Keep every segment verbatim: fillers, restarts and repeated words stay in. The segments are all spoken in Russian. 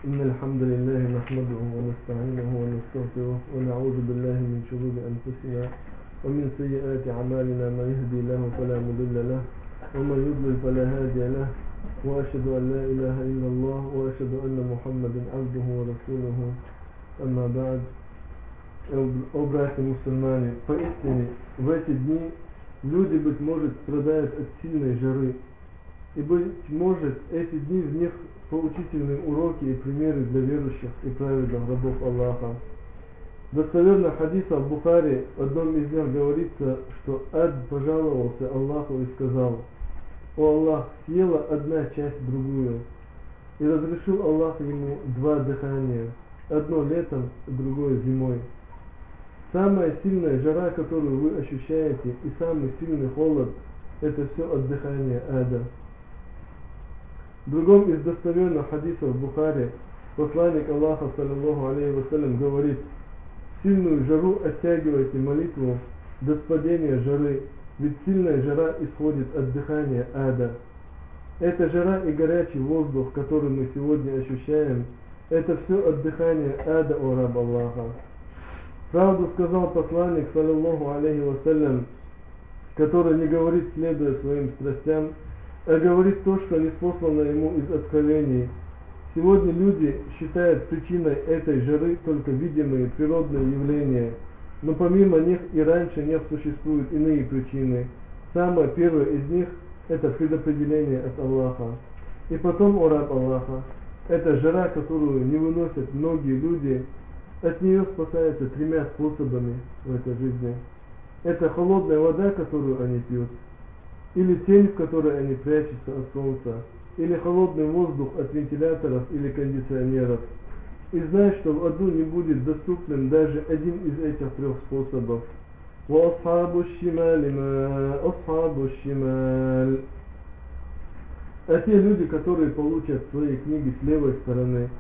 إن الحمد لله نحمده ونستعينه ونستغفره ونعوذ بالله من شرور أنفسنا ومن سيئات أعمالنا. من يهدي الله فلا مضل له ومن يضلل فلا هادي له وأشهد أن لا إله إلا الله وأشهد أن محمدا عبده ورسوله. أما بعد. О братья мусульмане, поистине в эти дни люди, быть может, страдают от сильной жары. И, быть может, эти дни в них поучительные уроки и примеры для верующих и праведных рабов Аллаха. Достоверно хадиса в Бухари, в одном из них говорится, что Ад пожаловался Аллаху и сказал: «О Аллах, съела одна часть другую». И разрешил Аллах ему два дыхания, одно летом, другое зимой. Самая сильная жара, которую вы ощущаете, и самый сильный холод, это все от дыхания ада. В другом из достоверных хадисов Бухари посланник Аллаха, саллаллаху алейхи вассалям, говорит: сильную жару оттягивайте молитву до спадения жары, ведь сильная жара исходит от дыхания ада. Эта жара и горячий воздух, который мы сегодня ощущаем, это все от дыхания ада, о раб Аллаха. Правду сказал посланник, саллаллаху алейхи вассалям, который не говорит, следуя своим страстям, а говорит то, что ниспослано ему из откровений. Сегодня люди считают причиной этой жары только видимые природные явления, но помимо них и раньше не существуют иные причины. Самое первое из них – это предопределение от Аллаха. И потом, о раб Аллаха, это жара, которую не выносят многие люди. От нее спасаются тремя способами в этой жизни. Это холодная вода, которую они пьют, или тень, в которой они прячутся от солнца, или холодный воздух от вентиляторов или кондиционеров. И знай, что в аду не будет доступным даже один из этих трех способов. وَأَصْحَابُ الشِّمَالِ مَا أَصْحَابُ الشِّمَالِ. А те люди, которые получат свои книги с левой стороны.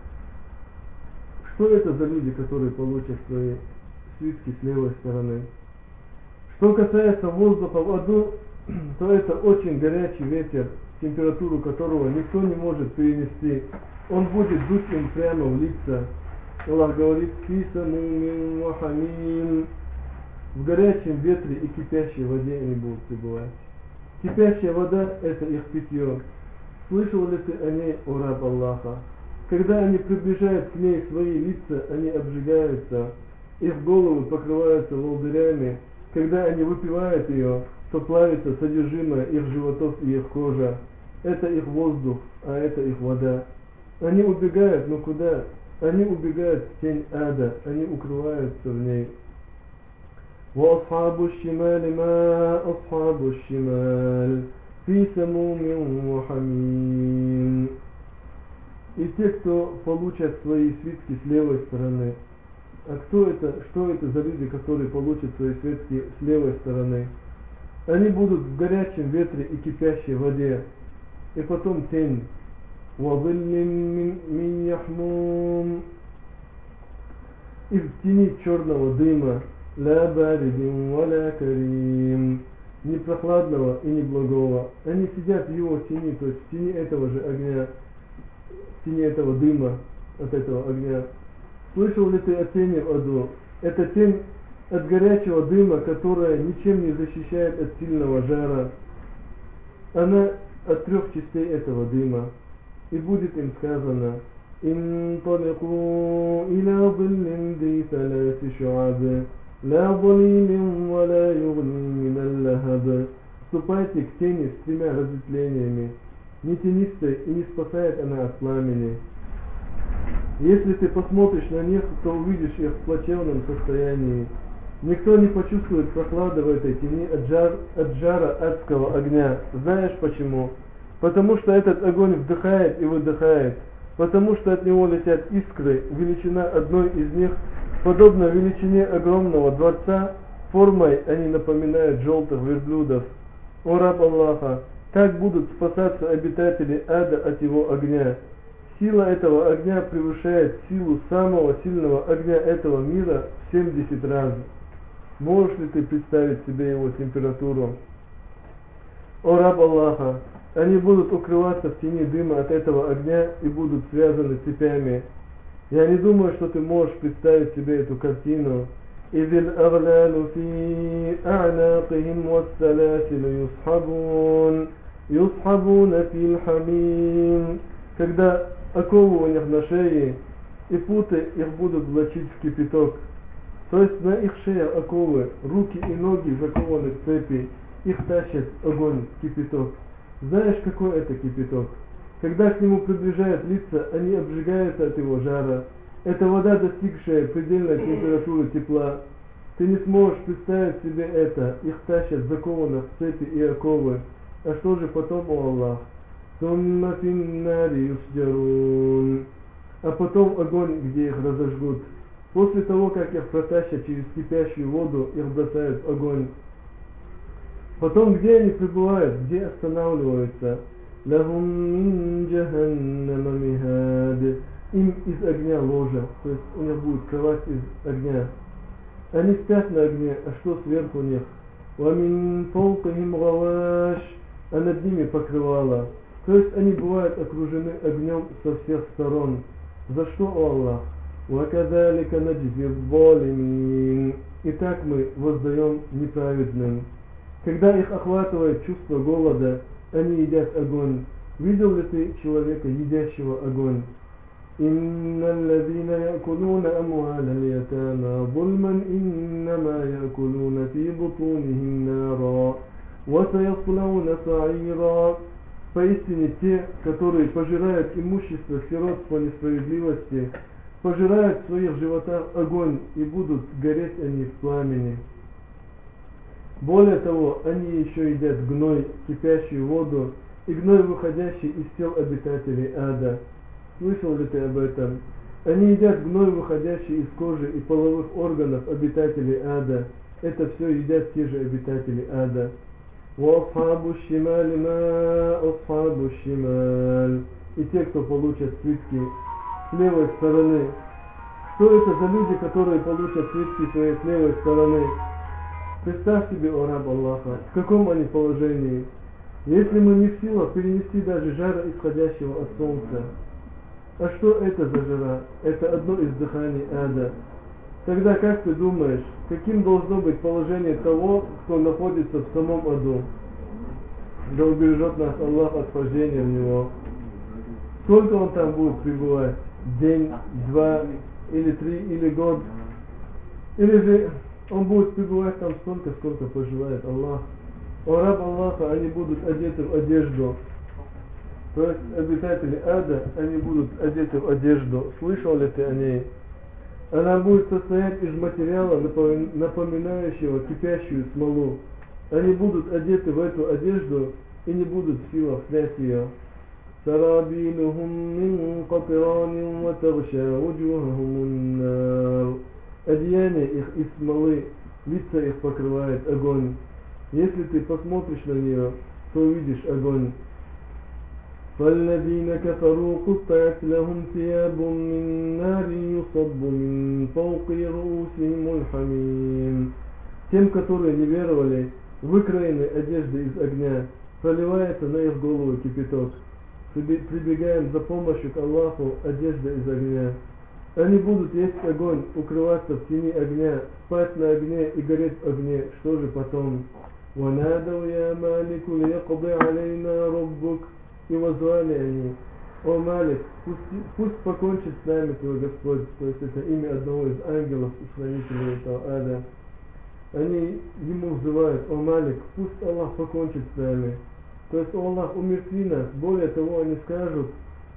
Что это за люди, которые получат свои свитки с левой стороны? Что касается воздуха в аду, то это очень горячий ветер, температуру которого никто не может перенести. Он будет дуть им прямо в лица. Аллах говорит: «Фи самумин ва хамим». В горячем ветре и кипящей воде они будут пребывать. Кипящая вода – это их питье. Слышал ли ты о ней, о раб Аллаха? Когда они приближают к ней свои лица, они обжигаются, их головы покрываются волдырями. Когда они выпивают ее, то плавится содержимое их животов и их кожа. Это их воздух, а это их вода. Они убегают, но куда? Они убегают в тень ада, они укрываются в ней. وَأَصْحَابُ الشِّمَالِ مَا أَصْحَابُ الشِّمَالِ فِي سَمُومٍ وَحَمِيمٍ. И те, кто получат свои свитки с левой стороны. А кто это, что это за люди, которые получат свои свитки с левой стороны? Они будут в горячем ветре и кипящей воде. И потом тень. وَظِلٍّ مِّن يَحْمُومٍ. И в тени черного дыма. لَا بَارِدٍ وَلَا كَرِيمٍ. Не прохладного и не благого. Они сидят в его тени, то есть в тени этого же огня, в тени этого дыма, от этого огня. Слышал ли ты о тени в аду? Это тень от горячего дыма, которая ничем не защищает от сильного жара. Она от трех частей этого дыма. И будет им сказано: «Инталику иля зиллин ди саласи шу'аб, ла залилин ва ла югни минал лахаб». Вступайте к тени с тремя разветвлениями. Не тенистая и не спасает она от пламени. Если ты посмотришь на них, то увидишь их в плачевном состоянии. Никто не почувствует прохлады в этой тени от, жар, от жара адского огня. Знаешь почему? Потому что этот огонь вдыхает и выдыхает. Потому что от него летят искры. Величина одной из них подобна величине огромного дворца. Формой они напоминают желтых верблюдов. О раб Аллаха, как будут спасаться обитатели ада от его огня? Сила этого огня превышает силу самого сильного огня этого мира в семьдесят раз. Можешь ли ты представить себе его температуру? О раб Аллаха, Они будут укрываться в тени дыма от этого огня и будут связаны цепями. Я не думаю, что ты можешь представить себе эту картину. إذ الأغلال في أعناقهم والسلاسل يسحبون يسحبون في الحميم. Когда оковы у них на шее и путы их будут влачить в кипяток. То есть на их шее оковы, руки и ноги закованы в цепи, их тащит огонь, кипяток. Знаешь, какой это кипяток? Когда к нему приближают лица, они обжигаются от его жара. Это вода, достигшая предельной температуры тепла. Ты не сможешь представить себе это. Их тащат закованных в цепи и оковы. А что же потом, о Аллах? ثُمَّ فِي النَّارِ يُسْجَرُونَ. А потом огонь, где их разожгут. После того, как их протащат через кипящую воду, их бросают в огонь. Потом, где они пребывают, где останавливаются? لَهُمْ مِنْ جَهَنَّمَ مِهَادٍ. Им из огня ложа, то есть у них будет кровать из огня. Они спят на огне, а что сверху них? وَمِنْ فَوْقِهِمْ غَوَاشٍ. А над ними покрывало. То есть они бывают окружены огнем со всех сторон. За что, о Аллах? وَكَذَلِكَ نَجْزِي الظَّالِمِينَ. И так мы воздаем неправедным. Когда их охватывает чувство голода, они едят огонь. Видел ли ты человека, едящего огонь? إن الذين يأكلون أموال اليتامى ظلما إنما يأكلون في بطونهم نارا وسيصلون سعيرا. Поистине те, которые пожирают имущество сирот по несправедливости, пожирают в своих животах огонь, и будут гореть они в пламени. Более того, они еще едят гной, кипящую воду, и гной, выходящий из тел обитателей ада. Слышал ли ты об этом? Они едят гной, выходящий из кожи и половых органов обитателей ада. Это все едят те же обитатели ада. وَأَصْحَابُ الشِّمَالِ مَا أَصْحَابُ الشِّمَالِ. И те, кто получат свитки с левой стороны. Что это за люди, которые получат свитки своей с левой стороны? Представь себе, о раб Аллаха, в каком они положении. Если мы не в силах перенести даже жара, исходящего от солнца. А что это за жара? Это одно из дыханий ада. Тогда как ты думаешь, каким должно быть положение того, кто находится в самом аду? Да убережет нас Аллах от вхождения в него. Сколько он там будет пребывать? День, два, или три, или год? Или же он будет пребывать там столько, сколько пожелает Аллах? О раб Аллаха, они будут одеты в одежду. То есть обитатели ада, они будут одеты в одежду. Слышал ли ты о ней? Она будет состоять из материала, напоминающего кипящую смолу. Они будут одеты в эту одежду и не будут в силах снять ее. سَرَابِيلُهُمْ مِنْ قَطِرَانٍ وَتَغْشَى وُجُوهَهُمُ النَّارُ. Одеяние их из смолы, лица их покрывает огонь. Если ты посмотришь на нее, то увидишь огонь. فَالَّذِينَ كَفَرُوا قُطِّعَتْ لَهُمْ ثِيَابٌ مِّن نَّارٍ يُصَبُّ مِّن فَوْقِ رُءُوسِهِمُ الْحَمِيمُ. Тем, которые не веровали, выкроены одежды из огня, проливается на их голову кипяток. Прибегаем за помощью к Аллаху, одежда из огня. Они будут есть огонь, укрываться в тени огня, спать на огне и гореть в огне. Что же потом? وَنَادَوْا يَا مَالِكُ لِيَقْضِ عَلَيْنَا رَبُّكَ. И возвали они: о Малик, пусть, пусть покончит с нами твой Господь. То есть это имя одного из ангелов, исполнителей этого ада. Они ему взывают: о Малик, пусть Аллах покончит с нами. То есть, о Аллах, умертви нас. Более того, они скажут: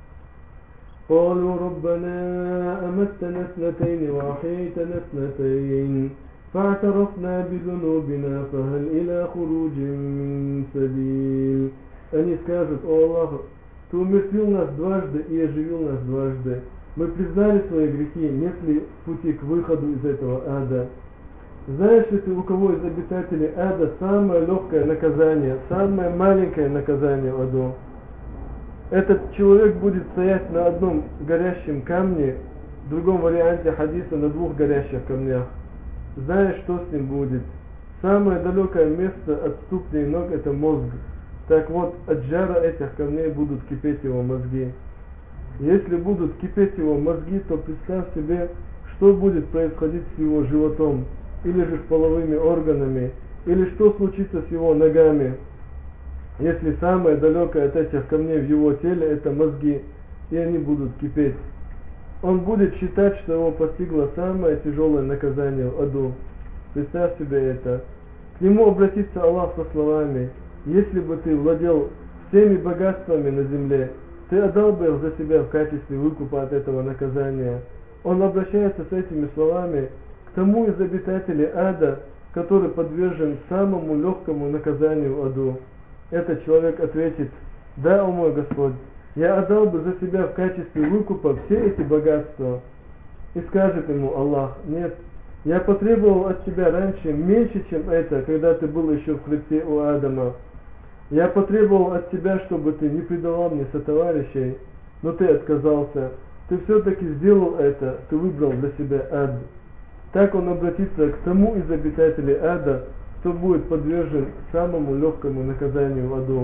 قالوا ربنا أمتنا اثنتين وأحييتنا اثنتين فاعترفنا بذنوبنا فهل إلى خروج من سبيل. Они скажут: о Аллах, ты умертвил нас дважды и оживил нас дважды. Мы признали свои грехи, нет ли пути к выходу из этого ада? Знаешь ли ты, у кого из обитателей ада самое легкое наказание, самое маленькое наказание в аду? Этот человек будет стоять на одном горящем камне, в другом варианте хадиса на двух горящих камнях. Знаешь, что с ним будет? Самое далекое место от ступней ног — это мозг. Так вот, от жара этих камней будут кипеть его мозги. Если будут кипеть его мозги, то представь себе, что будет происходить с его животом, или же с половыми органами, или что случится с его ногами, если самое далекое от этих камней в его теле это мозги, и они будут кипеть. Он будет считать, что его постигло самое тяжелое наказание в аду. Представь себе это. К нему обратится Аллах со словами: если бы ты владел всеми богатствами на земле, ты отдал бы их за себя в качестве выкупа от этого наказания. Он обращается с этими словами к тому из обитателей ада, который подвержен самому легкому наказанию в аду. Этот человек ответит: да, о мой Господь, я отдал бы за себя в качестве выкупа все эти богатства. И скажет ему Аллах: нет, я потребовал от тебя раньше меньше, чем это, когда ты был еще в хребте у Адама. Я потребовал от тебя, чтобы ты не предавал мне сотоварищей, но ты отказался. Ты все-таки сделал это, ты выбрал для себя ад. Так он обратится к тому из обитателей ада, кто будет подвержен самому легкому наказанию в аду.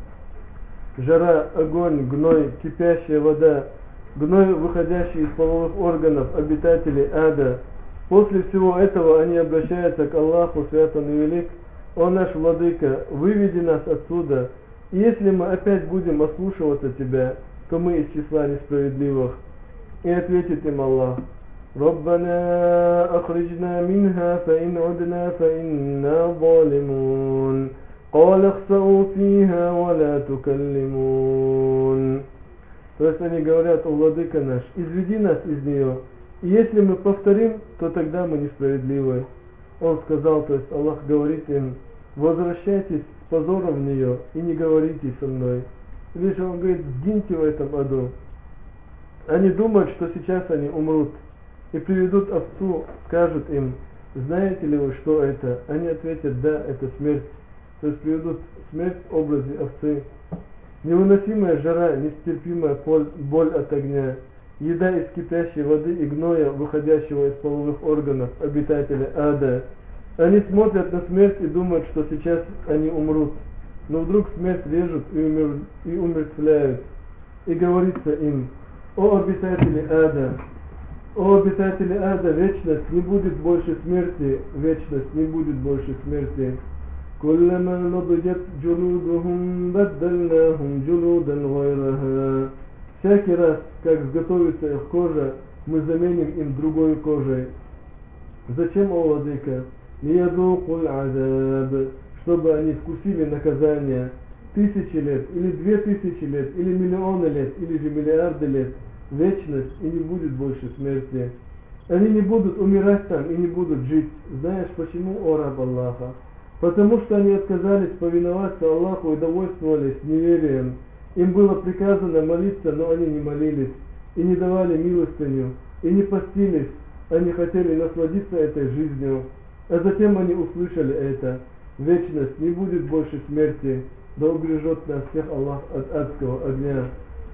Жара, огонь, гной, кипящая вода, гной, выходящий из половых органов обитателей ада. После всего этого они обращаются к Аллаху, свят Он и велик: о наш Владыка, выведи нас отсюда, и если мы опять будем ослушиваться Тебя, то мы из числа несправедливых. И ответит им Аллах: ربنا أخرجنا منها فإن عدنا فإنا ظالمون قال اخسئوا فيها ولا تكلمون. То есть они говорят: о Владыка наш, изведи нас из нее, и если мы повторим, то тогда мы несправедливы. Он сказал, то есть Аллах говорит им: возвращайтесь с позором в нее и не говорите со мной. Лишь он говорит: сгиньте в этом аду. Они думают, что сейчас они умрут, и приведут овцу, скажут им: знаете ли вы, что это? Они ответят: да, это смерть. То есть приведут смерть в образе овцы. Невыносимая жара, нестерпимая боль от огня, еда из кипящей воды и гноя, выходящего из половых органов обитателя ада. Они смотрят на смерть и думают, что сейчас они умрут. Но вдруг смерть режут и, умер... и умертвляют. И говорится им: о обитатели ада, о обитатели ада, вечность, не будет больше смерти, вечность, не будет больше смерти. كلما نضجت جلودهم بدلناهم جلودا غيرها. Всякий раз, как сготовится их кожа, мы заменим им другой кожей. Зачем, о Владыка? ليذوقوا العذاب, чтобы они вкусили наказание тысячи лет, или две тысячи лет, или миллионы лет, или же миллиарды лет, вечность, и не будет больше смерти. Они не будут умирать там и не будут жить. Знаешь почему, о раб Аллаха? Потому что они отказались повиноваться Аллаху и довольствовались неверием. Им было приказано молиться, но они не молились, и не давали милостыню, и не постились. Они хотели насладиться этой жизнью, а затем они услышали это: вечность, не будет больше смерти, да убережет нас всех Аллах от адского огня.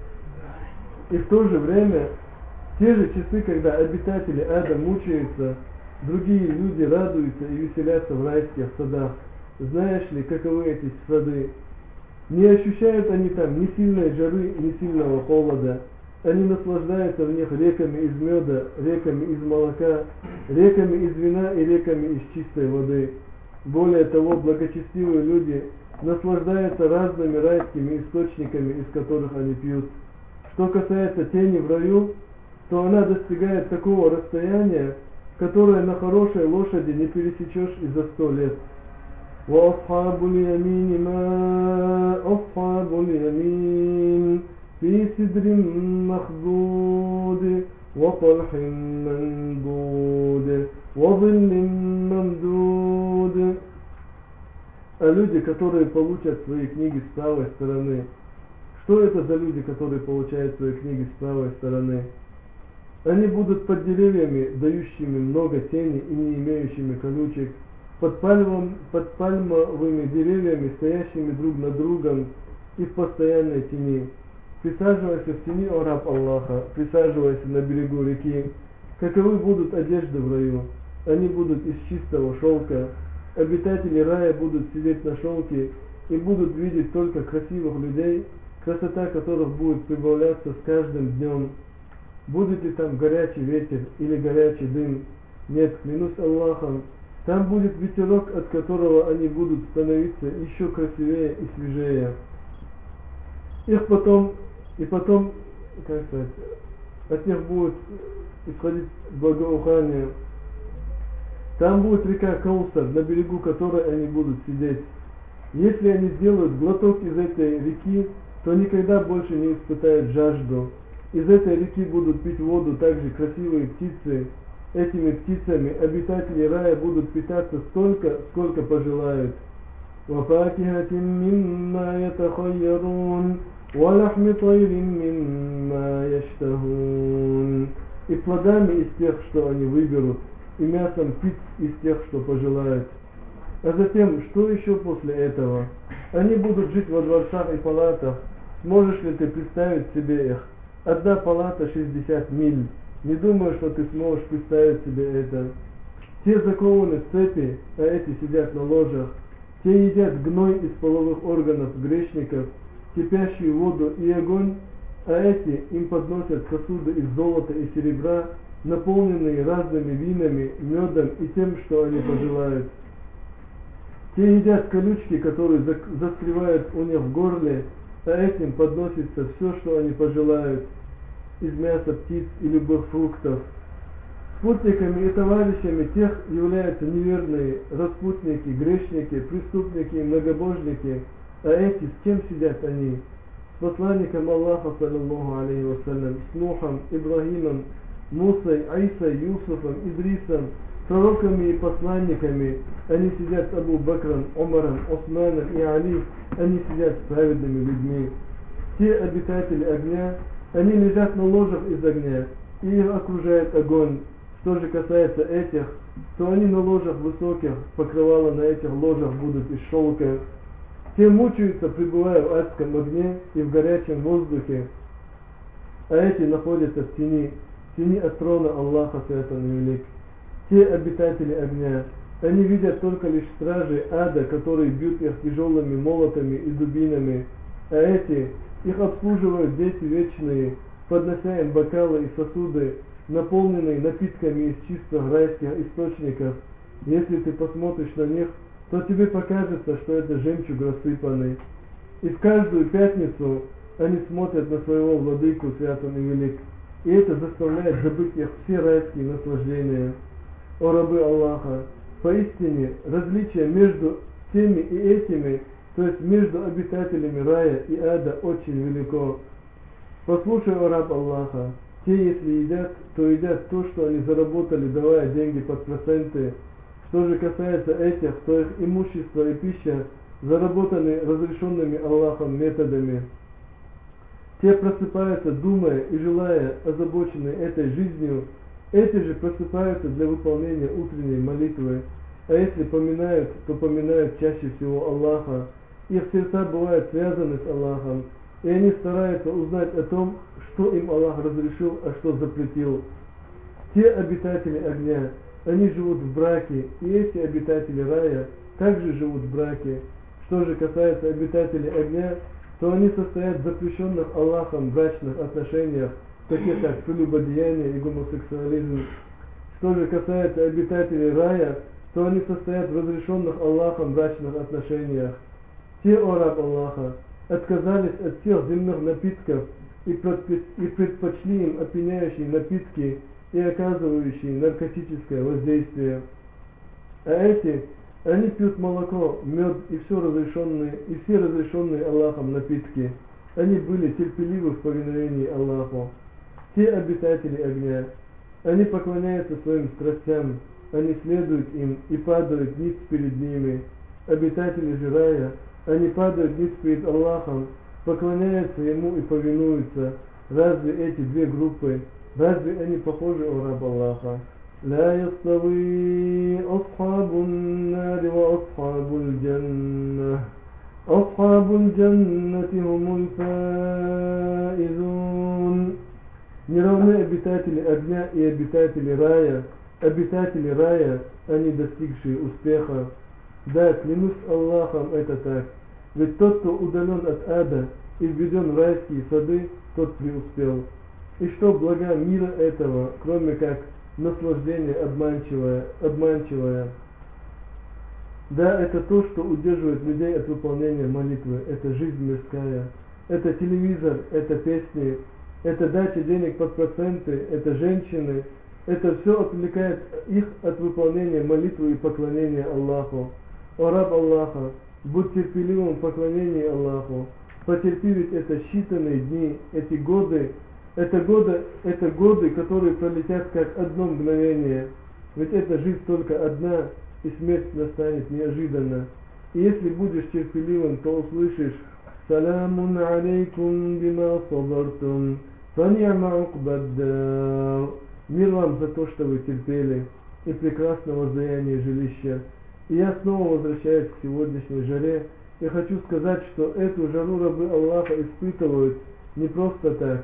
И в то же время, в те же часы, когда обитатели ада мучаются, другие люди радуются и веселятся в райских садах. Знаешь ли, каковы эти сады? Не ощущают они там ни сильной жары, ни сильного холода. Они наслаждаются в них реками из меда, реками из молока, реками из вина и реками из чистой воды. Более того, благочестивые люди наслаждаются разными райскими источниками, из которых они пьют. Что касается тени в раю, то она достигает такого расстояния, которое на хорошей лошади не пересечешь и за сто лет. وَأَصْحَابُ الْيَمِينِ مَا أَصْحَابُ الْيَمِينِ فِي سِدْرٍ مَخْضُودٍ وَطَلْحٍ مَنْضُودٍ وَظِلٍّ مَمْدُودٍ. А люди, которые получат свои книги с правой стороны. Что это за люди, которые получают свои книги с правой стороны? Они будут под деревьями, дающими много тени и не имеющими колючек, под, пальмом, под пальмовыми деревьями, стоящими друг над другом и в постоянной тени. Присаживайся в тени, о раб Аллаха, присаживайся на берегу реки. Каковы будут одежды в раю? Они будут из чистого шелка. Обитатели рая будут сидеть на шелке, и будут видеть только красивых людей, красота которых будет прибавляться с каждым днем. Будет ли там горячий ветер или горячий дым? Нет, клянусь Аллахом, там будет ветерок, от которого они будут становиться еще красивее и свежее. Их потом, и потом, как сказать, от них будет исходить благоухание. Там будет река Каусар, на берегу которой они будут сидеть. Если они сделают глоток из этой реки, то никогда больше не испытают жажду. Из этой реки будут пить воду также красивые птицы. Этими птицами обитатели рая будут питаться столько, сколько пожелают. وَفَاكِهَةٍ مِّمَّا يَتَخَيَّرُونَ وَلَحْمِ طَيْرٍ مِّمَّا يَشْتَهُونَ. И плодами из тех, что они выберут, и мясом птиц из тех, что пожелают. А затем, что еще после этого? Они будут жить во дворцах и палатах. Сможешь ли ты представить себе их? Одна палата шестьдесят миль. Не думаю, что ты сможешь представить себе это. Те закованы в цепи, а эти сидят на ложах. Те едят гной из половых органов грешников, кипящую воду и огонь, а эти им подносят сосуды из золота и серебра, наполненные разными винами, медом и тем, что они пожелают. Те едят колючки, которые застревают у них в горле, а этим подносится все, что они пожелают, из мяса птиц и любых фруктов. Спутниками и товарищами тех являются неверные распутники, грешники, преступники и многобожники, а эти, с кем сидят они? С посланником Аллаха, саллаллаху алейхи вассалям, с Нухом, Ибрагимом, Мусой, Айсой, Юсуфом, Идрисом, пророками и посланниками. Они сидят с Абу Бакром, Умаром, Османом и Али, они сидят с праведными людьми. Те обитатели огня, они лежат на ложах из огня, и их окружает огонь. Что же касается этих, то они на ложах высоких, покрывала на этих ложах будут из шелка. Те мучаются, пребывая в адском огне и в горячем воздухе, а эти находятся в тени, в тени от трона Аллаха, свят он и велик. Те обитатели огня, они видят только лишь стражи ада, которые бьют их тяжелыми молотами и дубинами, а эти, их обслуживают дети вечные, поднося им бокалы и сосуды, наполненные напитками из чистых райских источников. Если ты посмотришь на них, то тебе покажется, что это жемчуг рассыпанный. И в каждую пятницу они смотрят на своего владыку, свят он и велик, и это заставляет забыть их все райские наслаждения. О рабы Аллаха, поистине различие между теми и этими, то есть между обитателями рая и ада, очень велико. Послушай, о раб Аллаха, те, если едят, то едят то, что они заработали, давая деньги под проценты. Что же касается этих, то их имущество и пища заработаны разрешенными Аллахом методами. Те просыпаются, думая и желая, озабоченные этой жизнью. Эти же просыпаются для выполнения утренней молитвы. А если поминают, то поминают чаще всего Аллаха. Их сердца бывают связаны с Аллахом, и они стараются узнать о том, что им Аллах разрешил, а что запретил. Те обитатели огня, они живут в браке, и эти обитатели рая также живут в браке. Что же касается обитателей огня, то они состоят в запрещенных Аллахом брачных отношениях, таких как прелюбодеяние и гомосексуализм. Что же касается обитателей рая, то они состоят в разрешенных Аллахом брачных отношениях. Те, о раб Аллаха, отказались от всех земных напитков и предпочли им опьяняющие напитки и оказывающие наркотическое воздействие. А эти, они пьют молоко, мед и все разрешенные, и все разрешенные Аллахом напитки. Они были терпеливы в повиновении Аллаху. Те обитатели огня, они поклоняются своим страстям, они следуют им и падают ниц перед ними. Обитатели же рая, они падают ниц перед Аллахом, поклоняются Ему и повинуются. Разве эти две группы, разве они похожи, о раб Аллаха? لا يستوي أصحاب النار وأصحاب الجنة أصحاب الجنة هم الفائزون. Не равны обитатели огня и обитатели рая. Обитатели рая, они достигшие успеха. Да, клянусь Аллахом, это так. Ведь тот, кто удален от ада и введен в райские сады, тот преуспел. И что блага мира этого, кроме как наслаждение обманчивое, обманчивое? Да, это то, что удерживает людей от выполнения молитвы. Это жизнь мирская, это телевизор, это песни, это дача денег под проценты, это женщины. Это все отвлекает их от выполнения молитвы и поклонения Аллаху. О раб Аллаха, будь терпеливым в поклонении Аллаху. Потерпи, ведь это считанные дни, эти годы, это годы, это годы, которые пролетят как одно мгновение. Ведь эта жизнь только одна, и смерть настанет неожиданно. И если будешь терпеливым, то услышишь: «Саламун алейкум бима сабартум, фани'ма укбаддар». Мир вам за то, что вы терпели, и прекрасного воздаяния жилища. И я снова возвращаюсь к сегодняшней жаре, и хочу сказать, что эту жару рабы Аллаха испытывают не просто так.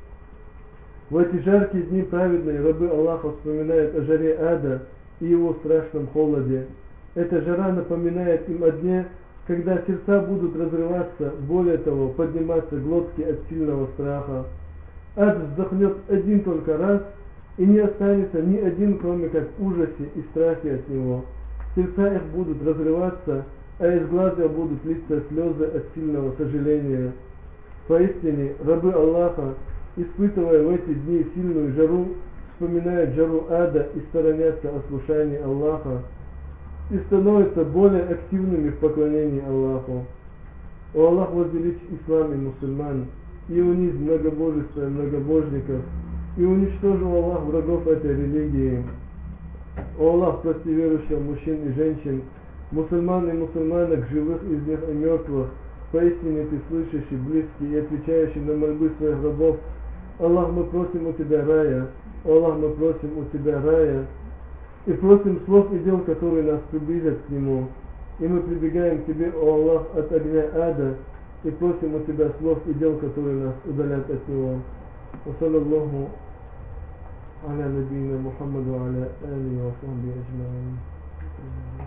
В эти жаркие дни праведные рабы Аллаха вспоминают о жаре ада и его страшном холоде. Эта жара напоминает им о дне, когда сердца будут разрываться, более того, подниматься глотки от сильного страха. Ад вздохнет один только раз, и не останется ни один, кроме как в ужасе и страхе от него. Сердца их будут разрываться, а из глаз их будут литься слезы от сильного сожаления. Поистине, рабы Аллаха, испытывая в эти дни сильную жару, вспоминают жару ада и сторонятся ослушания Аллаха, и становятся более активными в поклонении Аллаху. О Аллах, возвеличь ислам и мусульман, и унизь многобожество и многобожников, и уничтожил Аллах врагов этой религии. О Аллах, прости верующим мужчин и женщин, мусульман и мусульманок, живых из них и мертвых. Поистине Ты слышащий, близкий и отвечающий на мольбы своих рабов. Аллах, мы просим у Тебя рая. Аллах, мы просим у Тебя рая. И просим слов и дел, которые нас приблизят к Нему. И мы прибегаем к Тебе, о Аллах, от огня ада, и просим у Тебя слов и дел, которые нас удалят от него. وصلى الله على نبينا محمد وعلى آله وصحبه أجمعين.